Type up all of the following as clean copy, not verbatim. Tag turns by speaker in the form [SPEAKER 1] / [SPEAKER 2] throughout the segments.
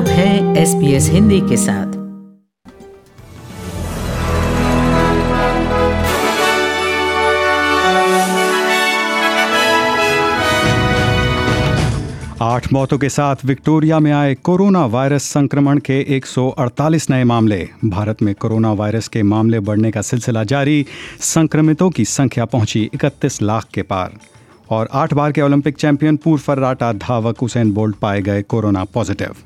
[SPEAKER 1] आप हैं SBS हिंदी के साथ।
[SPEAKER 2] आठ मौतों के साथ विक्टोरिया में आए कोरोना वायरस संक्रमण के 148 नए मामले। भारत में कोरोना वायरस के मामले बढ़ने का सिलसिला जारी। संक्रमितों की संख्या पहुंची 31 लाख के पार। और 8 बार के ओलंपिक चैंपियन पूर्व फर्राटा धावक उसेन बोल्ट पाए गए कोरोना पॉजिटिव।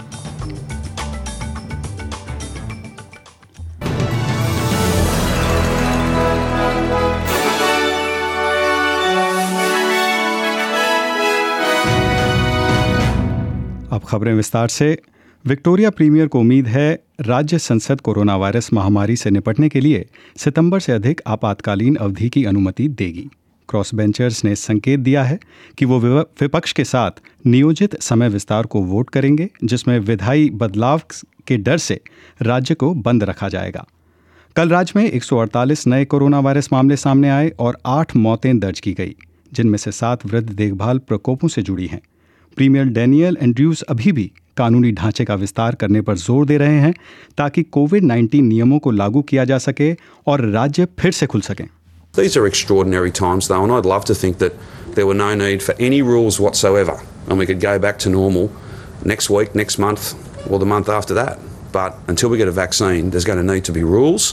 [SPEAKER 2] अब खबरें विस्तार से। विक्टोरिया प्रीमियर को उम्मीद है राज्य संसद कोरोना वायरस महामारी से निपटने के लिए सितंबर से अधिक आपातकालीन अवधि की अनुमति देगी। क्रॉस बेंचर्स ने संकेत दिया है कि वो विपक्ष के साथ नियोजित समय विस्तार को वोट करेंगे, जिसमें विधायी बदलाव के डर से राज्य को बंद रखा जाएगा। कल राज्य में 148 नए कोरोना वायरस मामले सामने आए और 8 मौतें दर्ज की गई, जिनमें से 7 वृद्ध देखभाल प्रकोपों से जुड़ी हैं। प्रीमियर डैनियल एंड्रयूज अभी भी कानूनी ढांचे का विस्तार करने पर जोर दे रहे हैं ताकि कोविड-19 नियमों को लागू किया जा सके और राज्य फिर से खुल सकें।
[SPEAKER 3] These are extraordinary times though, and I'd love to think that there were no need for any rules whatsoever and we could go back to normal next week, next month or the month after that. But until we get a vaccine, there's going to need to be rules.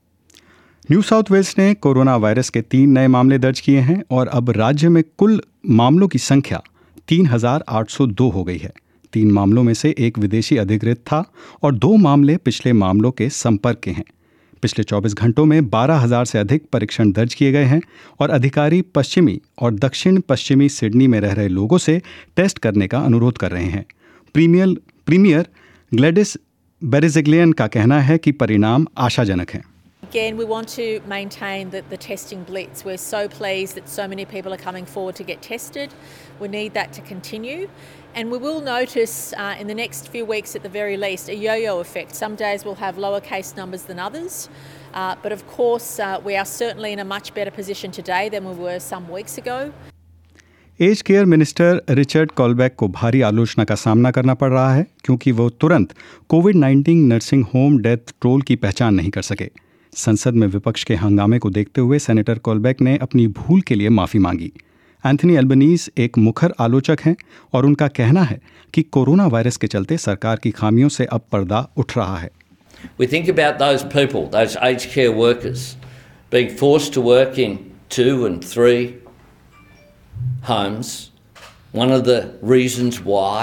[SPEAKER 2] New South Wales ने corona virus के 3 नए मामले दर्ज किए हैं और अब राज्य में कुल मामलों की संख्या 3,802 हो गई है। 3 मामलों में से एक विदेशी अधिकृत था और 2 मामले पिछले मामलों के संपर्क के हैं। पिछले 24 घंटों में 12,000 से अधिक परीक्षण दर्ज किए गए हैं और अधिकारी पश्चिमी और दक्षिण पश्चिमी सिडनी में रह रहे लोगों से टेस्ट करने का अनुरोध कर रहे हैं। प्रीमियर ग्लैडिस बेरेजिग्लियन का कहना है कि परिणाम आशाजनक हैं।
[SPEAKER 4] Again, we want to maintain the testing blitz. We're so pleased that so many people are coming forward to get tested. We need that to continue. And we will notice in the next few weeks at the very least a yo-yo effect. Some days we'll have lower case numbers than others. But of course, we are certainly in a much better position today than we were some weeks ago.
[SPEAKER 2] Age care minister Richard Colbeck को भारी आलोचना का सामना करना पड़ रहा है क्योंकि वो तुरंत कोविड-19 नर्सिंग होम डेथ टोल की पहचान नहीं कर सके। संसद में विपक्ष के हंगामे को देखते हुए सेनेटर कॉलबैक ने अपनी भूल के लिए माफ़ी मांगी। एंथनी एल्बनीज एक मुखर आलोचक हैं और उनका कहना है कि कोरोना वायरस के चलते सरकार की खामियों से अब पर्दा उठ रहा है।
[SPEAKER 5] We think about those people, those aged care workers, being forced to work in 2 and 3 homes. One of the reasons why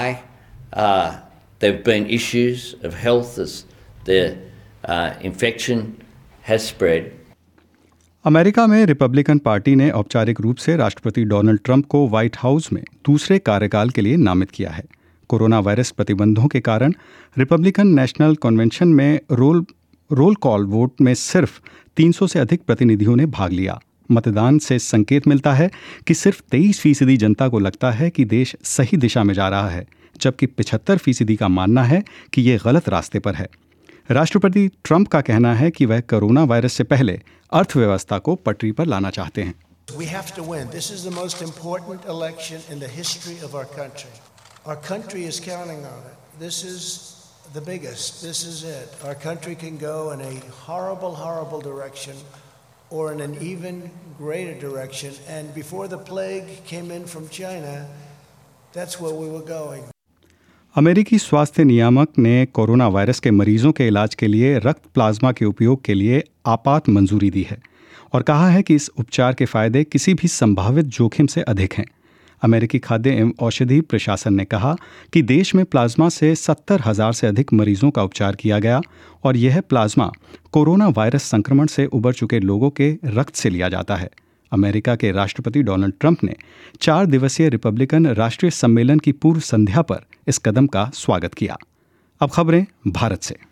[SPEAKER 5] there have been issues of health as their infection has spread.
[SPEAKER 2] America में Republican Party ने औपचारिक रूप से राष्ट्रपति Donald Trump को White House में दूसरे कार्यकाल के लिए नामित किया है। कोरोना वायरस प्रतिबंधों के कारण रिपब्लिकन नेशनल कन्वेंशन में रोल कॉल वोट में सिर्फ 300 से अधिक प्रतिनिधियों ने भाग लिया। मतदान से संकेत मिलता है कि सिर्फ 23% जनता को लगता है कि देश सही दिशा में जा रहा है, जबकि 75% का मानना है कि ये गलत रास्ते पर है। राष्ट्रपति ट्रंप का कहना है कि वह कोरोना वायरस से पहले अर्थव्यवस्था को पटरी पर लाना चाहते हैं।
[SPEAKER 6] We have to win. This is the most important election in the history of our country. Our country is counting on it. This is the biggest. This is it. Our country can go in a horrible, horrible direction or in an even greater direction. And before the plague came in from China, that's where we were going.
[SPEAKER 2] अमेरिकी स्वास्थ्य नियामक ने corona virus के मरीजों के इलाज के लिए रक्त प्लाज्मा के उपयोग के लिए आपात मंजूरी दी है और कहा है कि इस उपचार के फायदे किसी भी संभावित जोखिम से अधिक हैं। अमेरिकी खाद्य एवं औषधि प्रशासन ने कहा कि देश में प्लाज्मा से 70,000 से अधिक मरीजों का उपचार किया गया और यह प्लाज्मा कोरोना वायरस संक्रमण से उबर चुके लोगों के रक्त से लिया जाता है। अमेरिका के राष्ट्रपति डोनाल्ड ट्रंप ने 4 दिवसीय रिपब्लिकन राष्ट्रीय सम्मेलन की पूर्व संध्या पर इस कदम का स्वागत किया। अब खबरें भारत से।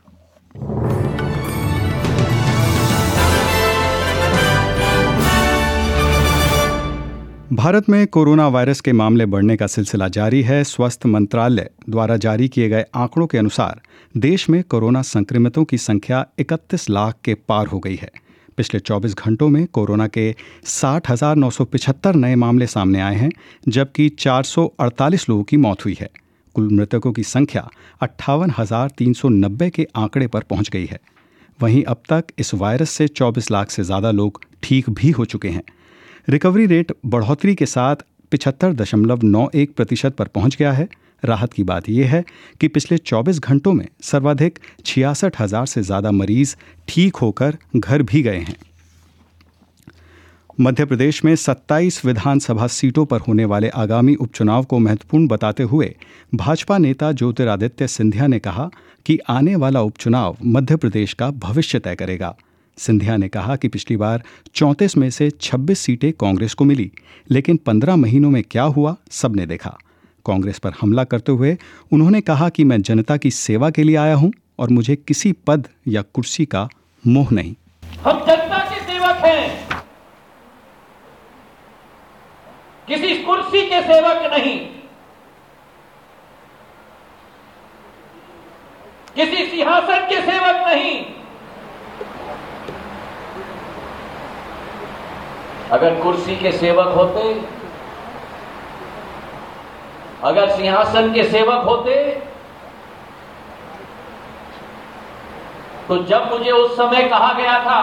[SPEAKER 2] भारत में कोरोना वायरस के मामले बढ़ने का सिलसिला जारी है। स्वास्थ्य मंत्रालय द्वारा जारी किए गए आंकड़ों के अनुसार देश में कोरोना संक्रमितों की संख्या 31 लाख के पार हो गई है। पिछले 24 घंटों में कोरोना के 60,975 नए मामले सामने आए हैं, जबकि 448 लोगों की मौत हुई है। कुल मृतकों की संख्या 58,390 के आंकड़े पर पहुंच गई है। वहीं अब तक इस वायरस से 24 लाख से ज़्यादा लोग ठीक भी हो चुके हैं। रिकवरी रेट बढ़ोतरी के साथ 75.91% पर पहुंच गया है। राहत की बात यह है कि पिछले 24 घंटों में सर्वाधिक 66,000 से ज़्यादा मरीज ठीक होकर घर भी गए हैं। मध्य प्रदेश में 27 विधानसभा सीटों पर होने वाले आगामी उपचुनाव को महत्वपूर्ण बताते हुए भाजपा नेता ज्योतिरादित्य सिंधिया ने कहा कि आने वाला उपचुनाव मध्य प्रदेश का भविष्य तय करेगा। सिंधिया ने कहा कि पिछली बार 34 में से 26 सीटें कांग्रेस को मिली, लेकिन 15 महीनों में क्या हुआ सबने देखा। कांग्रेस पर हमला करते हुए उन्होंने कहा कि मैं जनता की सेवा के लिए आया हूं और मुझे किसी पद या कुर्सी का मोह नहीं।
[SPEAKER 7] हम जनता के सेवक हैं, किसी कुर्सी के सेवक नहीं, किसी सिंहासन के सेवक नहीं। अगर कुर्सी के सेवक होते, अगर सिंहासन के सेवक होते, तो जब मुझे उस समय कहा गया था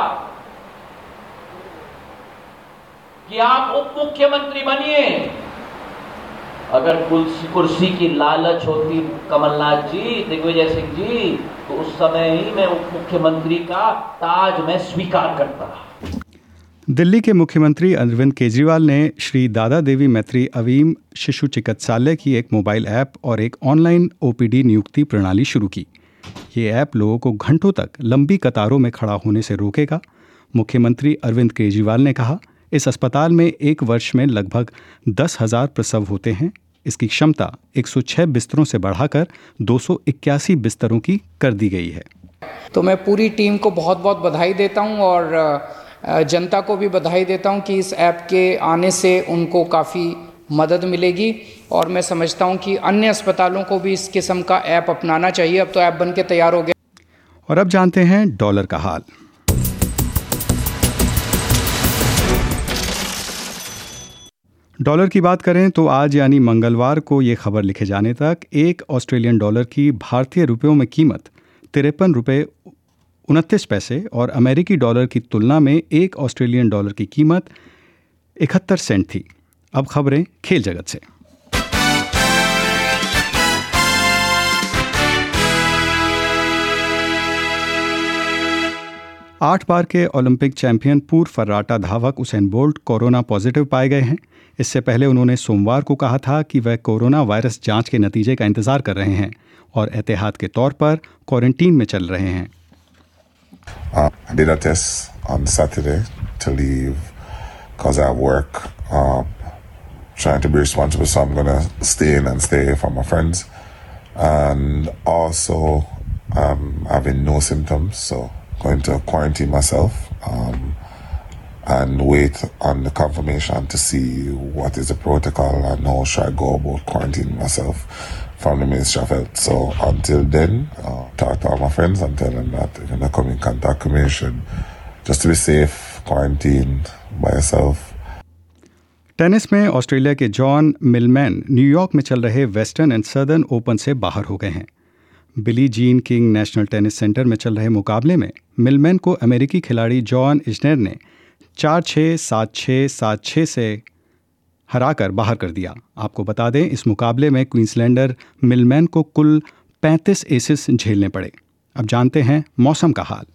[SPEAKER 7] कि आप उप मुख्यमंत्री बनिए, अगर कुर्सी की लालच होती कमलनाथ जी, दिग्विजय सिंह जी, तो उस समय ही मैं उप मुख्यमंत्री का ताज मैं स्वीकार करता।
[SPEAKER 2] दिल्ली के मुख्यमंत्री अरविंद केजरीवाल ने श्री दादा देवी मैत्री अवीम शिशु चिकित्सालय की एक मोबाइल ऐप और एक ऑनलाइन ओपीडी नियुक्ति प्रणाली शुरू की। ये ऐप लोगों को घंटों तक लंबी कतारों में खड़ा होने से रोकेगा। मुख्यमंत्री अरविंद केजरीवाल ने कहा, इस अस्पताल में एक वर्ष में लगभग 10,000 प्रसव होते हैं। इसकी क्षमता 106 बिस्तरों से बढ़ाकर 281 बिस्तरों की कर दी गई है।
[SPEAKER 8] तो मैं पूरी टीम को बहुत बहुत बधाई देता हूं और जनता को भी बधाई देता हूं कि इस ऐप के आने से उनको काफ़ी मदद मिलेगी और मैं समझता हूं कि अन्य अस्पतालों को भी इस किस्म का ऐप अपनाना चाहिए। अब तो ऐप बन के तैयार हो गया।
[SPEAKER 2] और अब जानते हैं डॉलर का हाल। डॉलर की बात करें तो आज यानी मंगलवार को ये खबर लिखे जाने तक एक ऑस्ट्रेलियन डॉलर की भारतीय रुपयों में कीमत 53 रुपये 29 पैसे और अमेरिकी डॉलर की तुलना में एक ऑस्ट्रेलियन डॉलर की कीमत 71 सेंट थी। अब खबरें खेल जगत से। आठ बार के ओलंपिक चैंपियन पूर्व फर्राटा धावक उसेन बोल्ट कोरोना पॉजिटिव पाए गए हैं। इससे पहले उन्होंने सोमवार को कहा था कि वह कोरोना वायरस जांच के नतीजे का इंतजार कर रहे हैं और एहतियात के तौर पर क्वारंटीन में चल रहे हैं।
[SPEAKER 9] I did a test on Saturday to leave because I have work. Trying to be responsible, so I'm going to stay in and stay from my friends. And also, having no symptoms, so going to quarantine myself and wait on the confirmation to see what is the protocol and how should I go about quarantining myself from the Ministry of Health. So until then, talk to all my friends and tell them that if they come in contact with me, you should just to be safe, quarantine by yourself.
[SPEAKER 2] Tennis में Australia के John Millman New York में चल रहे western and southern open से बाहर हो गए हैं। Billie Jean King National Tennis Centre में चल रहे मुकाबले में मिलमैन को अमेरिकी खिलाड़ी जॉन इस्नर ने 4-6, 7-6, 7-6 से हराकर बाहर कर दिया। आपको बता दें, इस मुकाबले में क्वींसलैंडर मिलमैन को कुल 35 एसेस झेलने पड़े। अब जानते हैं मौसम का हाल।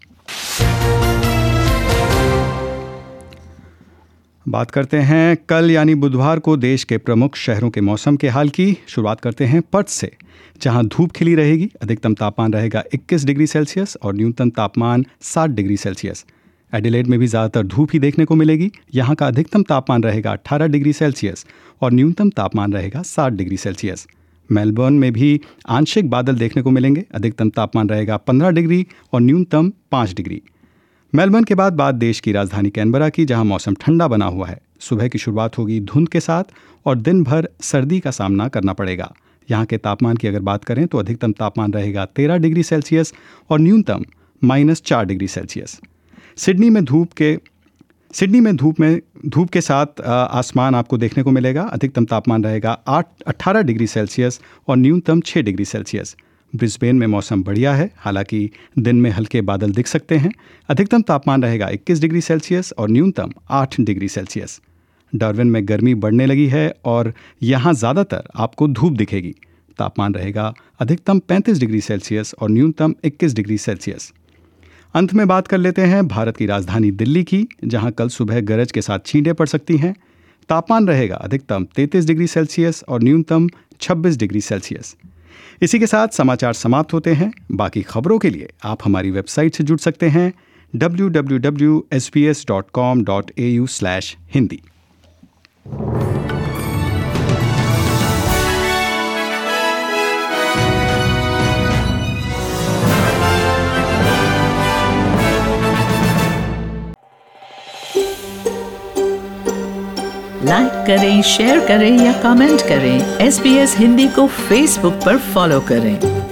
[SPEAKER 2] बात करते हैं कल यानी बुधवार को देश के प्रमुख शहरों के मौसम के हाल की। शुरुआत करते हैं पर्थ से, जहां धूप खिली रहेगी। अधिकतम तापमान रहेगा 21 डिग्री सेल्सियस और न्यूनतम तापमान 7 डिग्री सेल्सियस। एडिलेड में भी ज़्यादातर धूप ही देखने को मिलेगी। यहाँ का अधिकतम तापमान रहेगा 18 डिग्री सेल्सियस और न्यूनतम तापमान रहेगा 7 डिग्री सेल्सियस। मेलबर्न में भी आंशिक बादल देखने को मिलेंगे। अधिकतम तापमान रहेगा 15 डिग्री और न्यूनतम 5 डिग्री। मेलबर्न के बाद देश की राजधानी कैनबरा की, जहां मौसम ठंडा बना हुआ है। सुबह की शुरुआत होगी धुंध के साथ और दिन भर सर्दी का सामना करना पड़ेगा। यहाँ के तापमान की अगर बात करें तो अधिकतम तापमान रहेगा 13 डिग्री सेल्सियस और न्यूनतम -4 डिग्री सेल्सियस। सिडनी सिडनी में धूप के साथ आसमान आपको देखने को मिलेगा। अधिकतम तापमान रहेगा 18 डिग्री सेल्सियस और न्यूनतम 6 डिग्री सेल्सियस। ब्रिस्बेन में मौसम बढ़िया है, हालांकि दिन में हल्के बादल दिख सकते हैं। अधिकतम तापमान रहेगा 21 डिग्री सेल्सियस और न्यूनतम 8 डिग्री सेल्सियस। डार्विन में गर्मी बढ़ने लगी है और यहाँ ज़्यादातर आपको धूप दिखेगी। तापमान रहेगा अधिकतम 35 डिग्री सेल्सियस और न्यूनतम 21 डिग्री सेल्सियस। अंत में बात कर लेते हैं भारत की राजधानी दिल्ली की, जहां कल सुबह गरज के साथ छींटें पड़ सकती हैं। तापमान रहेगा अधिकतम 33 डिग्री सेल्सियस और न्यूनतम 26 डिग्री सेल्सियस। इसी के साथ समाचार समाप्त होते हैं। बाकी खबरों के लिए आप हमारी वेबसाइट से जुड़ सकते हैं www.sbs.com.au/hindi।
[SPEAKER 1] लाइक करें, शेयर करें या कमेंट करें। SBS हिंदी को फेसबुक पर फॉलो करें।